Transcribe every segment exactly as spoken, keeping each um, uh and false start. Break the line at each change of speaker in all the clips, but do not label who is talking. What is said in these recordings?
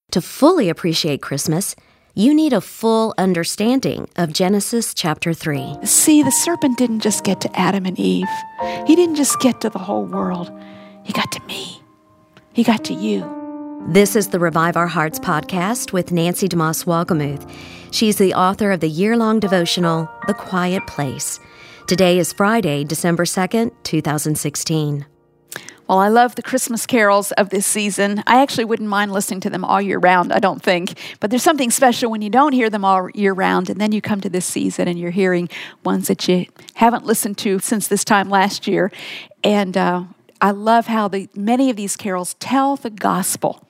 To fully appreciate Christmas, you need a full understanding of Genesis chapter three.
See, the serpent didn't just get to Adam and Eve. He didn't just get to the whole world. He got to me. He got to you.
This is the Revive Our Hearts podcast with Nancy DeMoss Wolgemuth. She's the author of the year-long devotional, The Quiet Place. Today is Friday, December second, two thousand sixteen.
Well, I love the Christmas carols of this season. I actually wouldn't mind listening to them all year round, I don't think. But there's something special when you don't hear them all year round, and then you come to this season and you're hearing ones that you haven't listened to since this time last year. And uh, I love how the many of these carols tell the gospel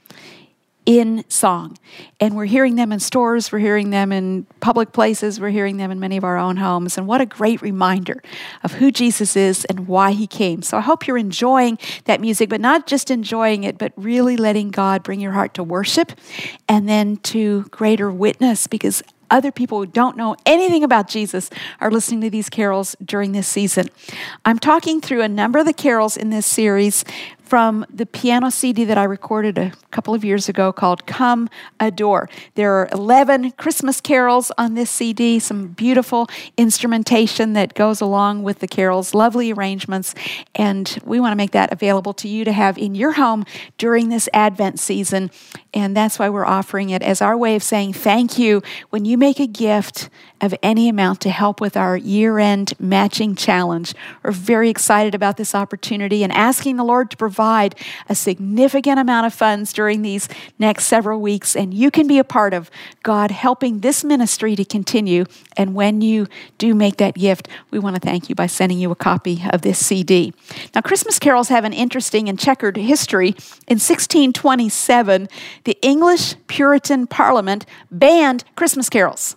in song. And we're hearing them in stores, we're hearing them in public places, we're hearing them in many of our own homes. And what a great reminder of who Jesus is and why he came. So I hope you're enjoying that music, but not just enjoying it, but really letting God bring your heart to worship and then to greater witness, because other people who don't know anything about Jesus are listening to these carols during this season. I'm talking through a number of the carols in this series from the piano C D that I recorded a couple of years ago called Come Adore. There are eleven Christmas carols on this C D, some beautiful instrumentation that goes along with the carols, lovely arrangements, and we want to make that available to you to have in your home during this Advent season, and that's why we're offering it as our way of saying thank you when you make a gift of any amount to help with our year-end matching challenge. We're very excited about this opportunity and asking the Lord to provide a significant amount of funds during these next several weeks, and you can be a part of God helping this ministry to continue. And when you do make that gift, we want to thank you by sending you a copy of this C D. Now, Christmas carols have an interesting and checkered history. In sixteen twenty-seven, the English Puritan Parliament banned Christmas carols.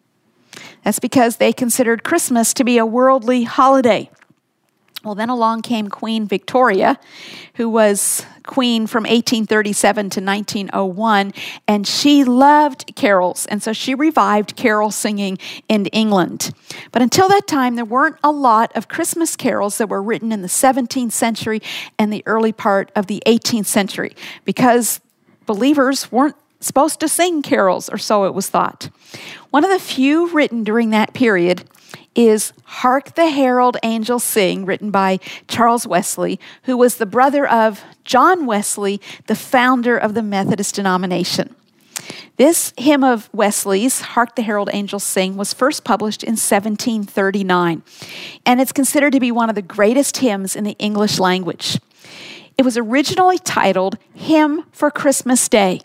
That's because they considered Christmas to be a worldly holiday. Well, then along came Queen Victoria, who was queen from eighteen thirty-seven to nineteen oh one, and she loved carols, and so she revived carol singing in England. But until that time, there weren't a lot of Christmas carols that were written in the seventeenth century and the early part of the eighteenth century, because believers weren't supposed to sing carols, or so it was thought. One of the few written during that period is Hark the Herald Angels Sing, written by Charles Wesley, who was the brother of John Wesley, the founder of the Methodist denomination. This hymn of Wesley's, Hark the Herald Angels Sing, was first published in seventeen thirty-nine, and it's considered to be one of the greatest hymns in the English language. It was originally titled Hymn for Christmas Day.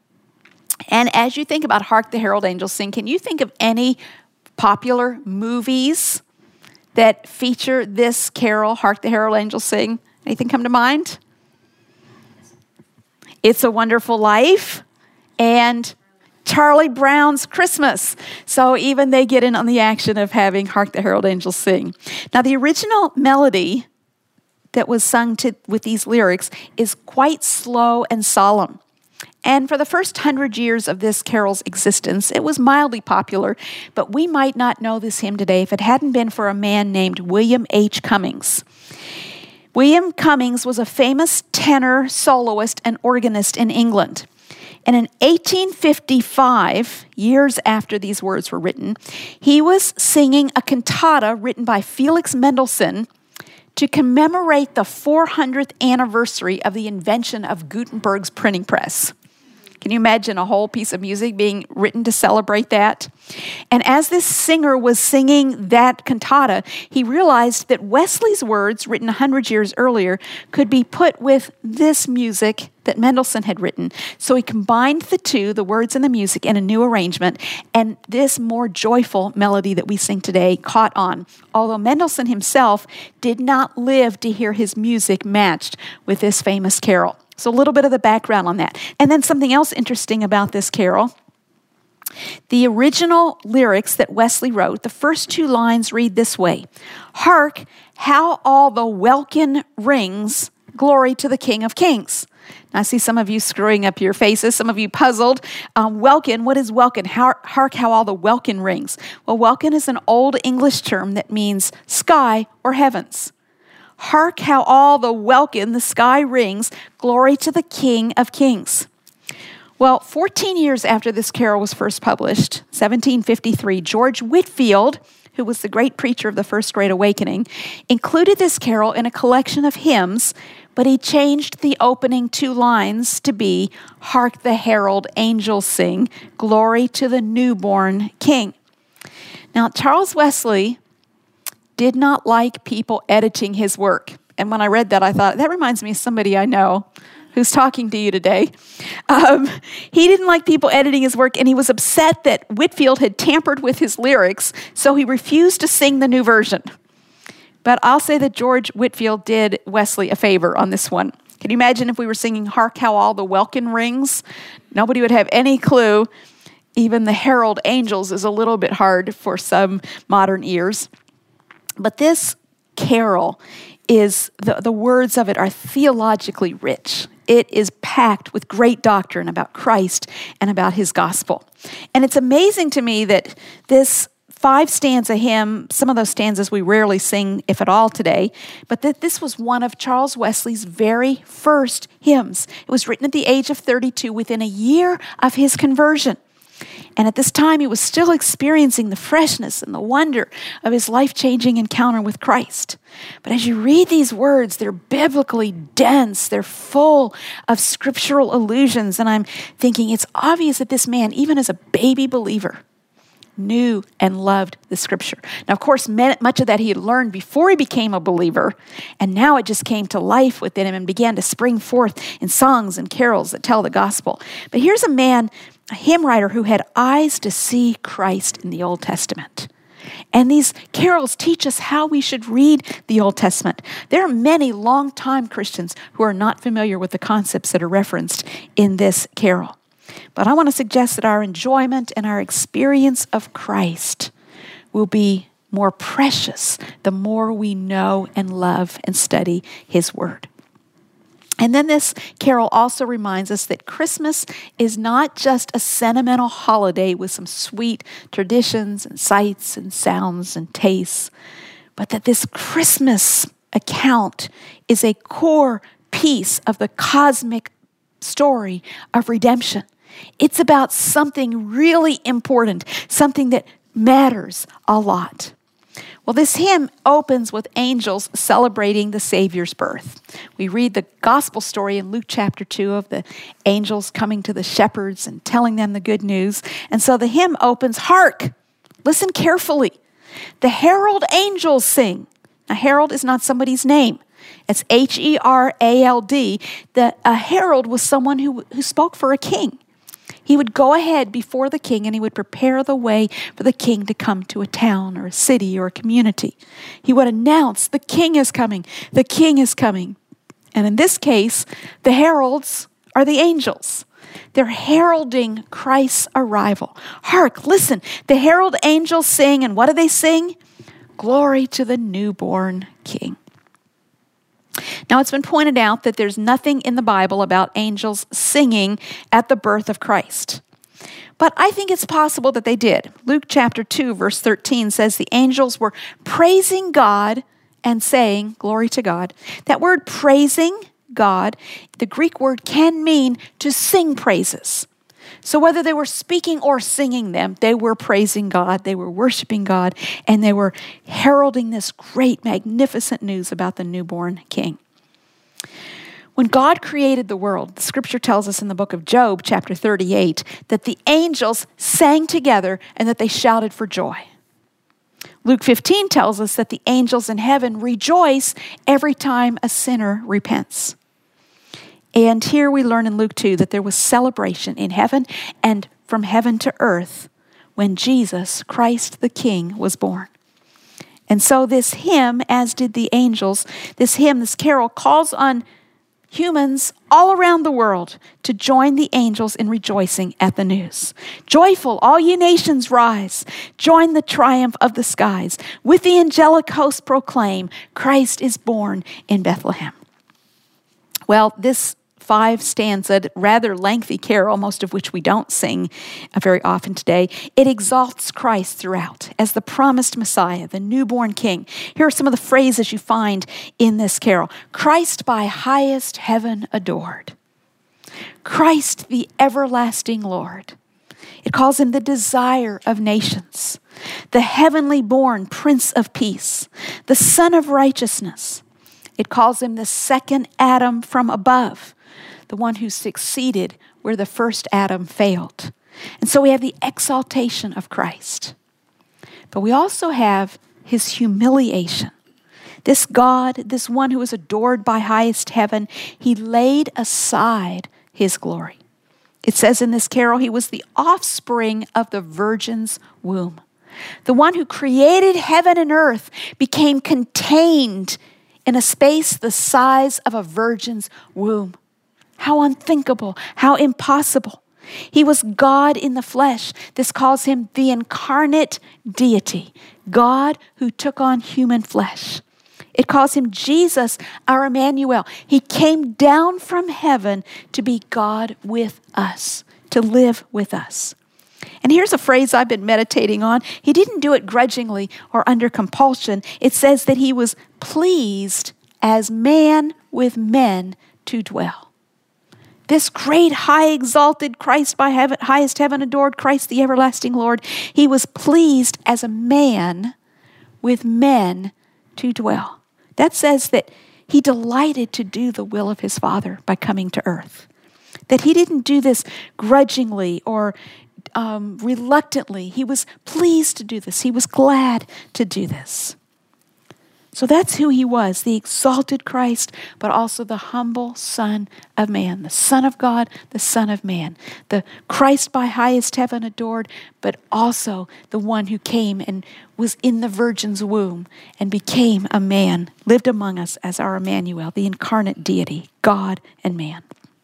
And as you think about Hark the Herald Angels Sing, can you think of any popular movies that feature this carol, Hark the Herald Angels Sing? Anything come to mind? It's a Wonderful Life and Charlie Brown's Christmas. So even they get in on the action of having Hark the Herald Angels Sing. Now, the original melody that was sung to, with these lyrics is quite slow and solemn. And for the first hundred years of this carol's existence, it was mildly popular, but we might not know this hymn today if it hadn't been for a man named William H. Cummings. William Cummings was a famous tenor, soloist, and organist in England. And in eighteen fifty-five, years after these words were written, he was singing a cantata written by Felix Mendelssohn to commemorate the four hundredth anniversary of the invention of Gutenberg's printing press. Can you imagine a whole piece of music being written to celebrate that? And as this singer was singing that cantata, he realized that Wesley's words, written one hundred years earlier, could be put with this music that Mendelssohn had written. So he combined the two, the words and the music, in a new arrangement, and this more joyful melody that we sing today caught on, although Mendelssohn himself did not live to hear his music matched with this famous carol. So a little bit of the background on that. And then something else interesting about this carol. The original lyrics that Wesley wrote, the first two lines read this way: Hark, how all the welkin rings, glory to the King of Kings. Now, I see some of you screwing up your faces, some of you puzzled. Um, welkin, what is welkin? Hark, hark how all the welkin rings. Well, welkin is an old English term that means sky or heavens. Hark how all the welkin, the sky rings, glory to the King of Kings. Well, fourteen years after this carol was first published, seventeen fifty-three, George Whitefield, who was the great preacher of the First Great Awakening, included this carol in a collection of hymns, but he changed the opening two lines to be, "Hark the herald angels sing, glory to the newborn King." Now, Charles Wesley did not like people editing his work. And when I read that, I thought, that reminds me of somebody I know who's talking to you today. Um, he didn't like people editing his work, and he was upset that Whitefield had tampered with his lyrics, so he refused to sing the new version. But I'll say that George Whitefield did Wesley a favor on this one. Can you imagine if we were singing "Hark How All the Welkin Rings"? Nobody would have any clue. Even the herald angels is a little bit hard for some modern ears. But this carol is, the, the words of it are theologically rich. It is packed with great doctrine about Christ and about his gospel. And it's amazing to me that this five stanza hymn, some of those stanzas we rarely sing, if at all, today, but that this was one of Charles Wesley's very first hymns. It was written at the age of thirty-two, within a year of his conversion. And at this time, he was still experiencing the freshness and the wonder of his life-changing encounter with Christ. But as you read these words, they're biblically dense. They're full of scriptural allusions. And I'm thinking it's obvious that this man, even as a baby believer, knew and loved the scripture. Now, of course, much of that he had learned before he became a believer, and now it just came to life within him and began to spring forth in songs and carols that tell the gospel. But here's a man, a hymn writer, who had eyes to see Christ in the Old Testament. And these carols teach us how we should read the Old Testament. There are many longtime Christians who are not familiar with the concepts that are referenced in this carol. But I want to suggest that our enjoyment and our experience of Christ will be more precious the more we know and love and study his word. And then this carol also reminds us that Christmas is not just a sentimental holiday with some sweet traditions and sights and sounds and tastes, but that this Christmas account is a core piece of the cosmic story of redemption. It's about something really important, something that matters a lot. Well, this hymn opens with angels celebrating the Savior's birth. We read the gospel story in Luke chapter two of the angels coming to the shepherds and telling them the good news. And so the hymn opens, "Hark!" Listen carefully. "The herald angels sing." Now, herald is not somebody's name. It's H E R A L D. The, a herald was someone who, who spoke for a king. He would go ahead before the king and he would prepare the way for the king to come to a town or a city or a community. He would announce, "The king is coming, the king is coming." And in this case, the heralds are the angels. They're heralding Christ's arrival. Hark, listen, the herald angels sing, and what do they sing? "Glory to the newborn King." Now, it's been pointed out that there's nothing in the Bible about angels singing at the birth of Christ. But I think it's possible that they did. Luke chapter two, verse thirteen says the angels were praising God and saying, "Glory to God." That word praising God, the Greek word can mean to sing praises. So whether they were speaking or singing them, they were praising God, they were worshiping God, and they were heralding this great, magnificent news about the newborn King. When God created the world, the scripture tells us in the book of Job, chapter thirty-eight, that the angels sang together and that they shouted for joy. Luke fifteen tells us that the angels in heaven rejoice every time a sinner repents. And here we learn in Luke two that there was celebration in heaven and from heaven to earth when Jesus, Christ the King, was born. And so this hymn, as did the angels, this hymn, this carol, calls on humans all around the world to join the angels in rejoicing at the news. "Joyful, all ye nations rise, join the triumph of the skies. With the angelic host proclaim, Christ is born in Bethlehem." Well, this five stanza, rather lengthy carol, most of which we don't sing very often today, it exalts Christ throughout as the promised Messiah, the newborn King. Here are some of the phrases you find in this carol. "Christ by highest heaven adored. Christ the everlasting Lord. It calls him the desire of nations, the heavenly born Prince of Peace, the Son of Righteousness. It calls him the second Adam from above, the one who succeeded where the first Adam failed. And so we have the exaltation of Christ. But we also have his humiliation. This God, this one who is adored by highest heaven, he laid aside his glory. It says in this carol, he was the offspring of the virgin's womb. The one who created heaven and earth became contained in a space the size of a virgin's womb. How unthinkable, how impossible. He was God in the flesh. This calls him the incarnate deity, God who took on human flesh. It calls him Jesus, our Emmanuel. He came down from heaven to be God with us, to live with us. And here's a phrase I've been meditating on. He didn't do it grudgingly or under compulsion. It says that he was pleased as man with men to dwell. This great, high, exalted Christ by heaven, highest heaven adored, Christ the everlasting Lord, he was pleased as a man with men to dwell. That says that he delighted to do the will of his Father by coming to earth. That he didn't do this grudgingly or um, reluctantly. He was pleased to do this. He was glad to do this. So that's who he was, the exalted Christ, but also the humble Son of Man, the Son of God, the Son of Man, the Christ by highest heaven adored, but also the one who came and was in the virgin's womb and became a man, lived among us as our Emmanuel, the incarnate deity, God and man.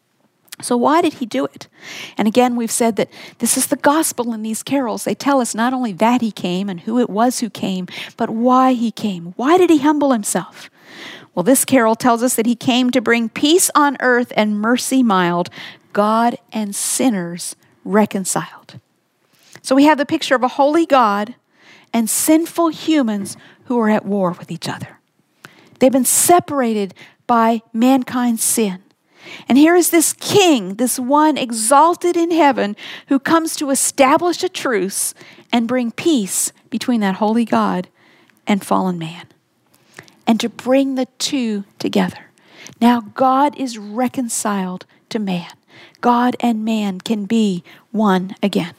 So why did he do it? And again, we've said that this is the gospel in these carols. They tell us not only that he came and who it was who came, but why he came. Why did he humble himself? Well, this carol tells us that he came to bring peace on earth and mercy mild, God and sinners reconciled. So we have the picture of a holy God and sinful humans who are at war with each other. They've been separated by mankind's sin. And here is this king, this one exalted in heaven, who comes to establish a truce and bring peace between that holy God and fallen man, and to bring the two together. Now God is reconciled to man. God and man can be one again.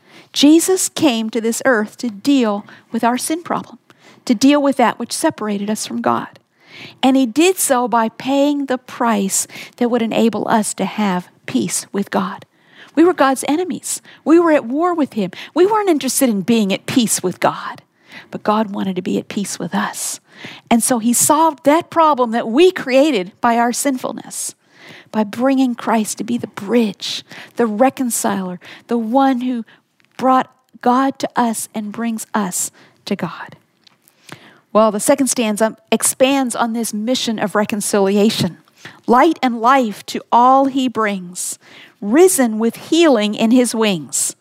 Jesus came to this earth to deal with our sin problem, to deal with that which separated us from God. And he did so by paying the price that would enable us to have peace with God. We were God's enemies. We were at war with him. We weren't interested in being at peace with God, but God wanted to be at peace with us. And so he solved that problem that we created by our sinfulness, by bringing Christ to be the bridge, the reconciler, the one who brought God to us and brings us to God. Well, the second stanza expands on this mission of reconciliation. Light and life to all he brings, risen with healing in his wings.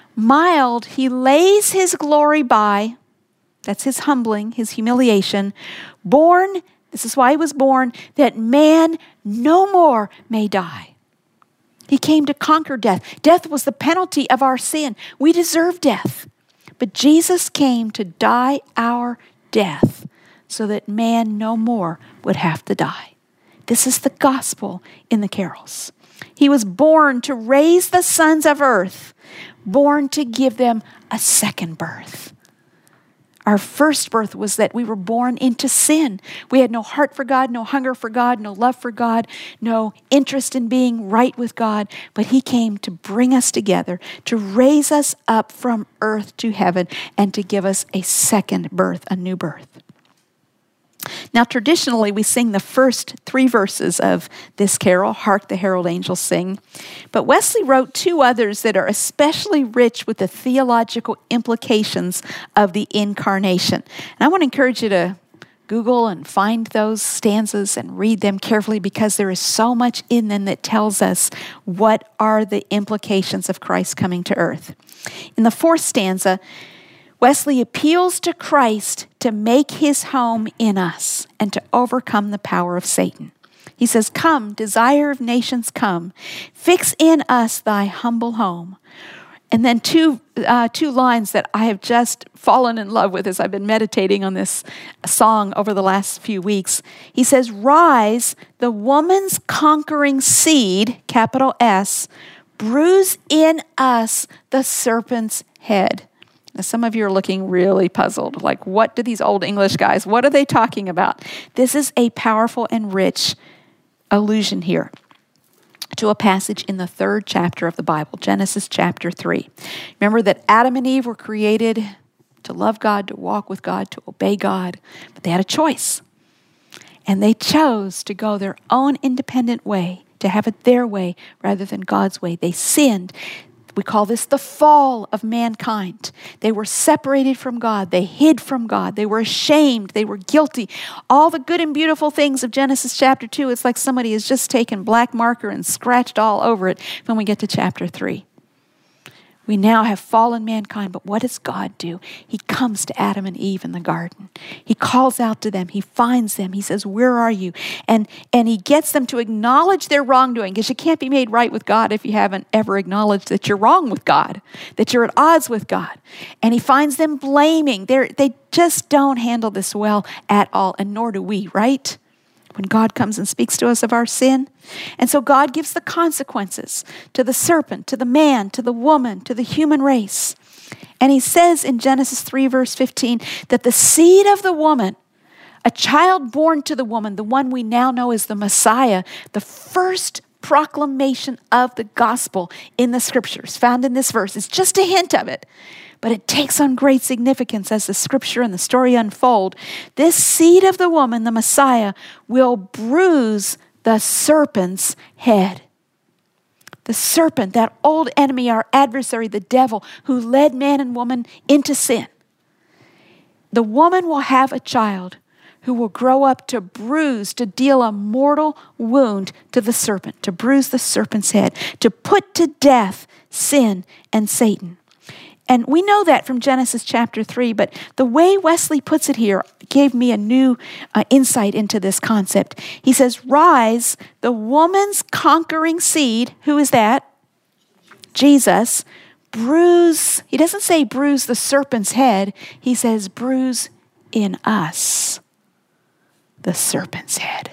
Mild, he lays his glory by, that's his humbling, his humiliation. Born, this is why he was born, that man no more may die. He came to conquer death. Death was the penalty of our sin. We deserve death. But Jesus came to die our death so that man no more would have to die. This is the gospel in the carols. He was born to raise the sons of earth, born to give them a second birth. Our first birth was that we were born into sin. We had no heart for God, no hunger for God, no love for God, no interest in being right with God. But he came to bring us together, to raise us up from earth to heaven, and to give us a second birth, a new birth. Now, traditionally, we sing the first three verses of this carol, Hark the Herald Angels Sing. But Wesley wrote two others that are especially rich with the theological implications of the incarnation. And I want to encourage you to Google and find those stanzas and read them carefully, because there is so much in them that tells us what are the implications of Christ coming to earth. In the fourth stanza, Wesley appeals to Christ to make his home in us and to overcome the power of Satan. He says, come, desire of nations, come. Fix in us thy humble home. And then two uh, two lines that I have just fallen in love with as I've been meditating on this song over the last few weeks. He says, rise, the woman's conquering seed, capital S, bruise in us the serpent's head. Now, some of you are looking really puzzled. Like, what do these old English guys, what are they talking about? This is a powerful and rich allusion here to a passage in the third chapter of the Bible, Genesis chapter three. Remember that Adam and Eve were created to love God, to walk with God, to obey God, but they had a choice. And they chose to go their own independent way, to have it their way rather than God's way. They sinned. We call this the fall of mankind. They were separated from God. They hid from God. They were ashamed. They were guilty. All the good and beautiful things of Genesis chapter two, it's like somebody has just taken black marker and scratched all over it when we get to chapter three. We now have fallen mankind, but what does God do? He comes to Adam and Eve in the garden. He calls out to them. He finds them. He says, where are you? And, and he gets them to acknowledge their wrongdoing, because you can't be made right with God if you haven't ever acknowledged that you're wrong with God, that you're at odds with God. And he finds them blaming. They're, they just don't handle this well at all, and nor do we, right? When God comes and speaks to us of our sin. And so God gives the consequences to the serpent, to the man, to the woman, to the human race. And he says in Genesis three, verse fifteen, that the seed of the woman, a child born to the woman, the one we now know as the Messiah, the first proclamation of the gospel in the scriptures found in this verse, is just a hint of it. But it takes on great significance as the scripture and the story unfold. This seed of the woman, the Messiah, will bruise the serpent's head. The serpent, that old enemy, our adversary, the devil, who led man and woman into sin. The woman will have a child who will grow up to bruise, to deal a mortal wound to the serpent, to bruise the serpent's head, to put to death sin and Satan. And we know that from Genesis chapter three, but the way Wesley puts it here gave me a new uh, insight into this concept. He says, rise, the woman's conquering seed. Who is that? Jesus. Bruise, he doesn't say bruise the serpent's head. He says bruise in us the serpent's head.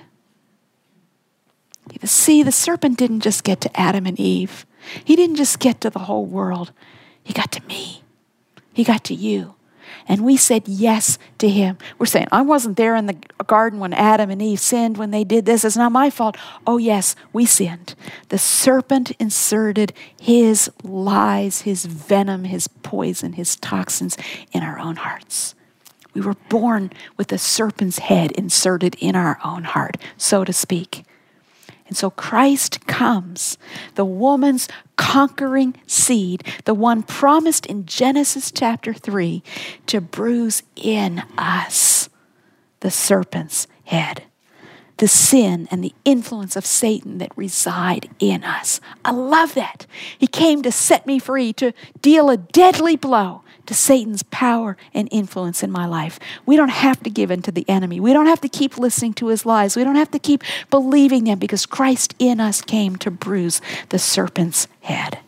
See, the serpent didn't just get to Adam and Eve. He didn't just get to the whole world. He got to me. He got to you. And we said yes to him. We're saying, I wasn't there in the garden when Adam and Eve sinned, when they did this. It's not my fault. Oh, yes, we sinned. The serpent inserted his lies, his venom, his poison, his toxins in our own hearts. We were born with the serpent's head inserted in our own heart, so to speak. And so Christ comes, the woman's conquering seed, the one promised in Genesis chapter three, to bruise in us the serpent's head, the sin and the influence of Satan that reside in us. I love that. He came to set me free, to deal a deadly blow to Satan's power and influence in my life. We don't have to give in to the enemy. We don't have to keep listening to his lies. We don't have to keep believing them, because Christ in us came to bruise the serpent's head.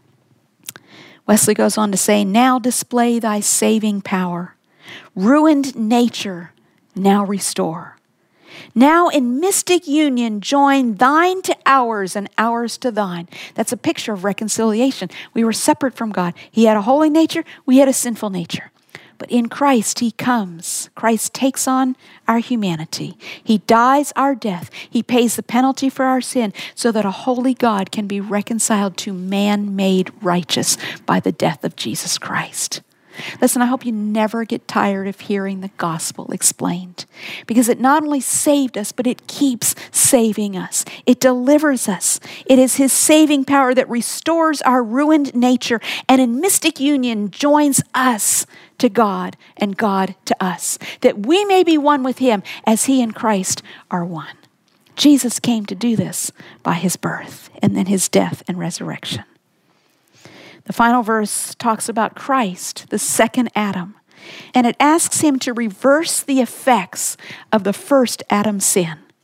Wesley goes on to say, now display thy saving power. Ruined nature, now restore. Now in mystic union join thine to ours and ours to thine. That's a picture of reconciliation. We were separate from God. He had a holy nature. We had a sinful nature. But in Christ, he comes. Christ takes on our humanity. He dies our death. He pays the penalty for our sin so that a holy God can be reconciled to man made righteous by the death of Jesus Christ. Listen, I hope you never get tired of hearing the gospel explained, because it not only saved us, but it keeps saving us. It delivers us. It is his saving power that restores our ruined nature and in mystic union joins us to God and God to us, that we may be one with him as he and Christ are one. Jesus came to do this by his birth and then his death and resurrection. The final verse talks about Christ, the second Adam, and it asks him to reverse the effects of the first Adam's sin.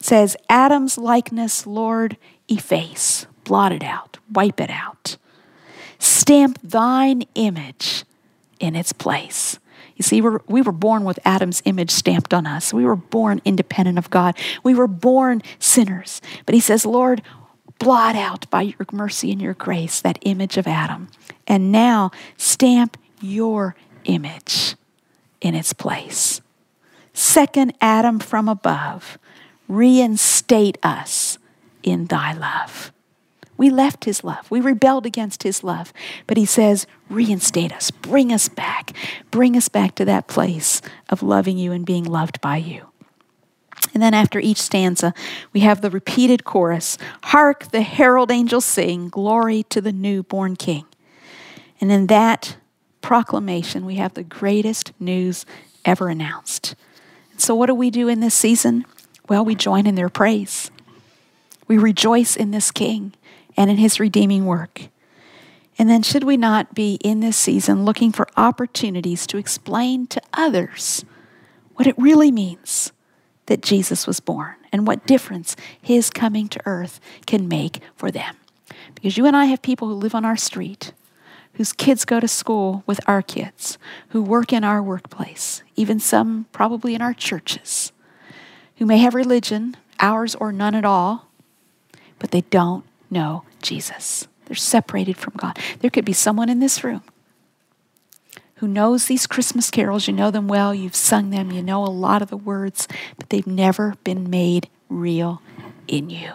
It says, Adam's likeness, Lord, efface, blot it out, wipe it out. Stamp thine image in its place. You see, we're, we were born with Adam's image stamped on us. We were born independent of God. We were born sinners. But he says, Lord, blot out by your mercy and your grace that image of Adam. And now stamp your image in its place. Second Adam from above, reinstate us in thy love. We left his love. We rebelled against his love. But he says, reinstate us, bring us back. Bring us back to that place of loving you and being loved by you. And then after each stanza, we have the repeated chorus, hark, the herald angels sing, glory to the newborn King. And in that proclamation, we have the greatest news ever announced. So what do we do in this season? Well, we join in their praise. We rejoice in this King and in his redeeming work. And then should we not be in this season looking for opportunities to explain to others what it really means that Jesus was born and what difference his coming to earth can make for them? Because you and I have people who live on our street, whose kids go to school with our kids, who work in our workplace, even some probably in our churches, who may have religion, ours or none at all, but they don't know Jesus. They're separated from God. There could be someone in this room who knows these Christmas carols. You know them well. You've sung them. You know a lot of the words, but they've never been made real in you.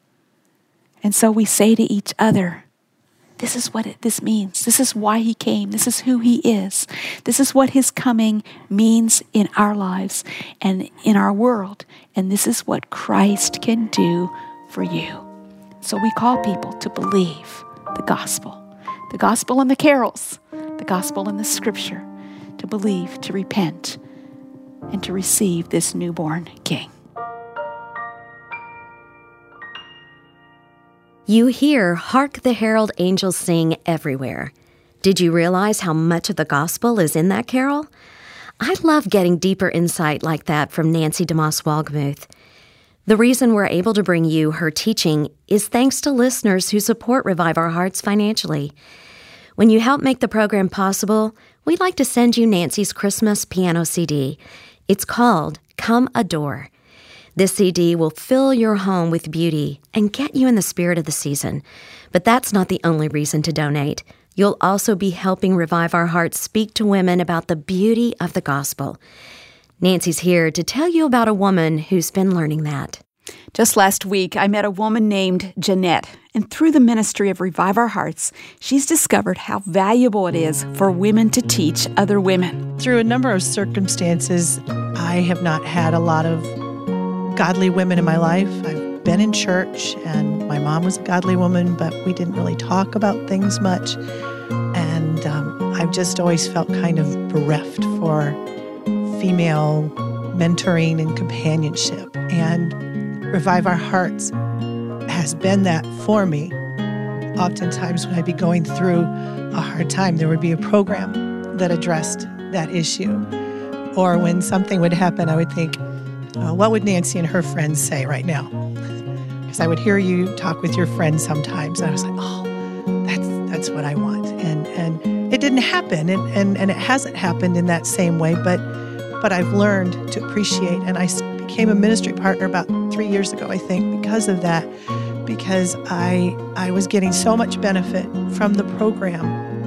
And so we say to each other, this is what it, this means. This is why he came. This is who he is. This is what his coming means in our lives and in our world. And this is what Christ can do for you. So we call people to believe the gospel, the gospel in the carols, the gospel in the scripture, to believe, to repent, and to receive this newborn King.
You hear Hark the Herald Angels Sing everywhere. Did you realize how much of the gospel is in that carol? I love getting deeper insight like that from Nancy DeMoss Wolgemuth. The reason we're able to bring you her teaching is thanks to listeners who support Revive Our Hearts financially. When you help make the program possible, we'd like to send you Nancy's Christmas piano C D. It's called Come Adore. This C D will fill your home with beauty and get you in the spirit of the season. But that's not the only reason to donate. You'll also be helping Revive Our Hearts speak to women about the beauty of the gospel. Nancy's here to tell you about a woman who's been learning that.
Just last week, I met a woman named Jeanette, and through the ministry of Revive Our Hearts, she's discovered how valuable it is for women to teach other women.
Through a number of circumstances, I have not had a lot of godly women in my life. I've been in church, and my mom was a godly woman, but we didn't really talk about things much. And um, I've just always felt kind of bereft for female mentoring and companionship. And Revive Our Hearts has been that for me. Oftentimes when I'd be going through a hard time, there would be a program that addressed that issue. Or when something would happen, I would think, oh, what would Nancy and her friends say right now? Because I would hear you talk with your friends sometimes, and I was like, oh, that's that's what I want. And and it didn't happen, and, and, and it hasn't happened in that same way, but but I've learned to appreciate, and I became a ministry partner about three years ago, I think, because of that, because I I was getting so much benefit from the program,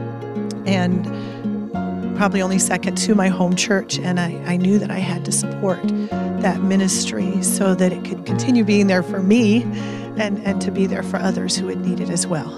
and probably only second to my home church, and I, I knew that I had to support that ministry so that it could continue being there for me and, and to be there for others who would need it as well.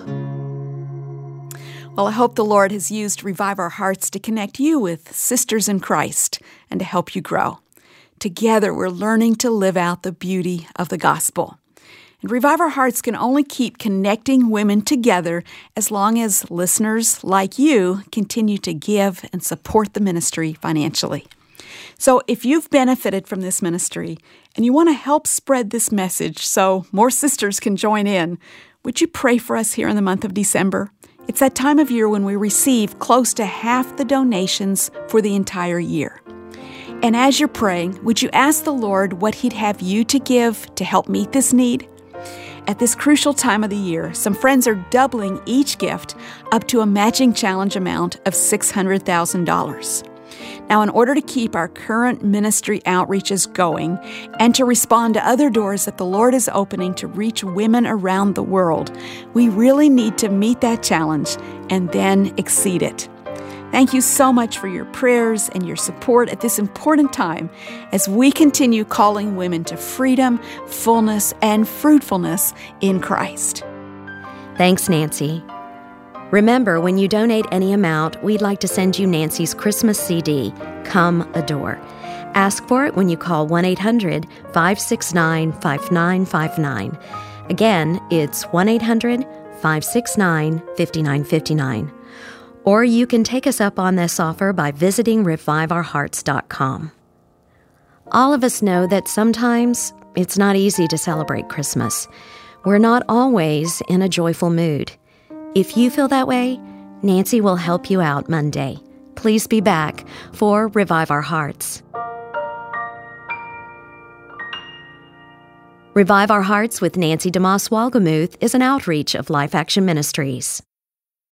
Well, I hope the Lord has used Revive Our Hearts to connect you with sisters in Christ and to help you grow. Together, we're learning to live out the beauty of the gospel. And Revive Our Hearts can only keep connecting women together as long as listeners like you continue to give and support the ministry financially. So if you've benefited from this ministry and you want to help spread this message so more sisters can join in, would you pray for us here in the month of December? It's that time of year when we receive close to half the donations for the entire year. And as you're praying, would you ask the Lord what He'd have you to give to help meet this need? At this crucial time of the year, some friends are doubling each gift up to a matching challenge amount of six hundred thousand dollars. Now, in order to keep our current ministry outreaches going and to respond to other doors that the Lord is opening to reach women around the world, we really need to meet that challenge and then exceed it. Thank you so much for your prayers and your support at this important time as we continue calling women to freedom, fullness, and fruitfulness in Christ.
Thanks, Nancy. Remember, when you donate any amount, we'd like to send you Nancy's Christmas C D, Come Adore. Ask for it when you call one eight hundred, five six nine, five nine five nine. Again, it's one eight hundred, five six nine, five nine five nine. Or you can take us up on this offer by visiting revive our hearts dot com. All of us know that sometimes it's not easy to celebrate Christmas. We're not always in a joyful mood. If you feel that way, Nancy will help you out Monday. Please be back for Revive Our Hearts. Revive Our Hearts with Nancy DeMoss Wolgemuth is an outreach of Life Action Ministries.